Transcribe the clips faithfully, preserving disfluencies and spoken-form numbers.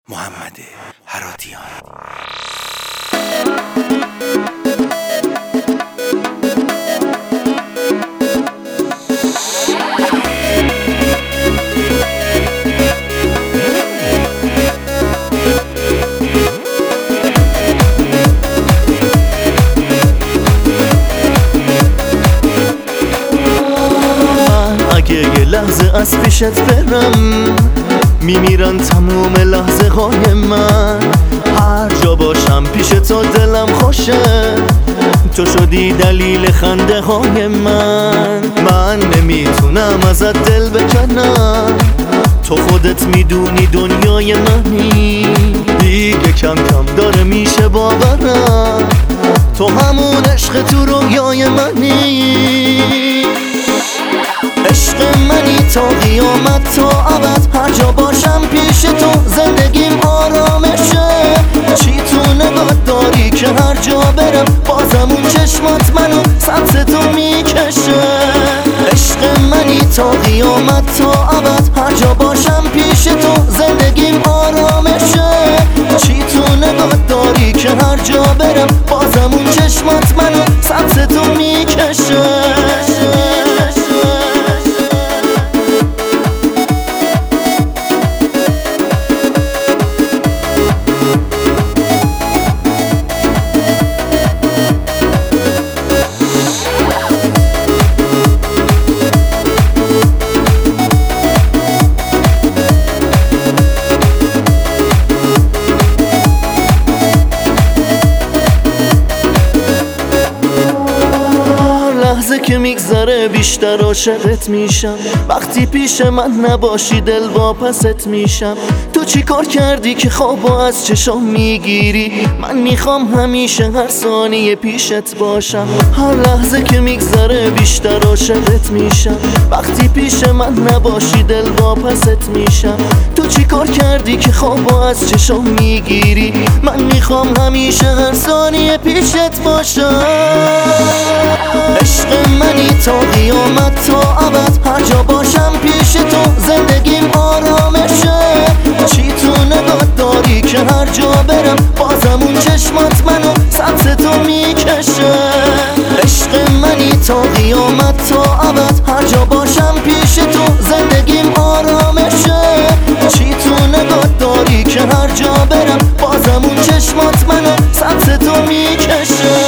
محمد هراتیان. اگه یه لحظه از پیشت برم میمیرن تموم لحظه های من. هر جا باشم پیش تو دلم خوشه، تو شدی دلیل خنده های من. من نمیتونم ازت دل بکنم، تو خودت میدونی دنیای منی. دیگه کم کم داره میشه باورم، تو همون عشق تو رویای منی. عشق منی تا قیامت تا ابد، هر جا باشم پیش تو زندگیم آرامشه. چی تو نگاه داری که هر جا برم بازم اون چشمات منو سمت تو میکشه. عشق منی تا قیامت تا ابد، هر جا باشم پیش تو زندگیم آرامشه. چی تو نگاه داری که هر جا برم بازم اون چشمات منو سمت تو میکشه. لحظه که میگذره بیشتر عاشقت میشم، وقتی پیش من نباشی دل واپست میشم. تو چی کار کردی که خوابو از چشام میگیری؟ من میخوام همیشه هر ثانیه پیشت باشم. هر لحظه که میگذره بیشتر عاشقت میشم، وقتی پیش من نباشی دل واپست میشم. تو چی کار کردی که خوابو از چشام میگیری؟ من میخوام همیشه هر ثانیه پیشت باشم. عشق منی تا قیامت تا ابد، هر جا باشم پیش تو زندگیم آرامشه. چی تو نگاه داری که هر جا برم بازم اون چشمات منو سمت تو میکشه. عشق منی تا قیامت تا ابد، هر جا باشم پیش تو زندگیم آرامشه. چی تو نگاه داری که هر جا برم بازم اون چشمات منو سمت تو میکشه.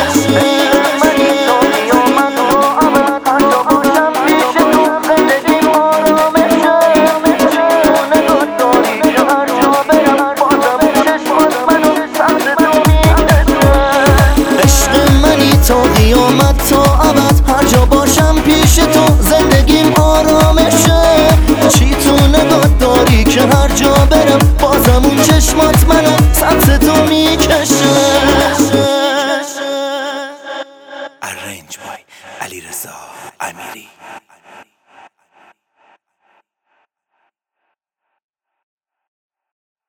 تا قیامت تا ابد، هر جا باشم پیش تو زندگیم آرامشه. چی تو نگاه داری که هر جا برم بازم اون چشمات منو سمت تو میکشه. Arranged by علیرضا امیری.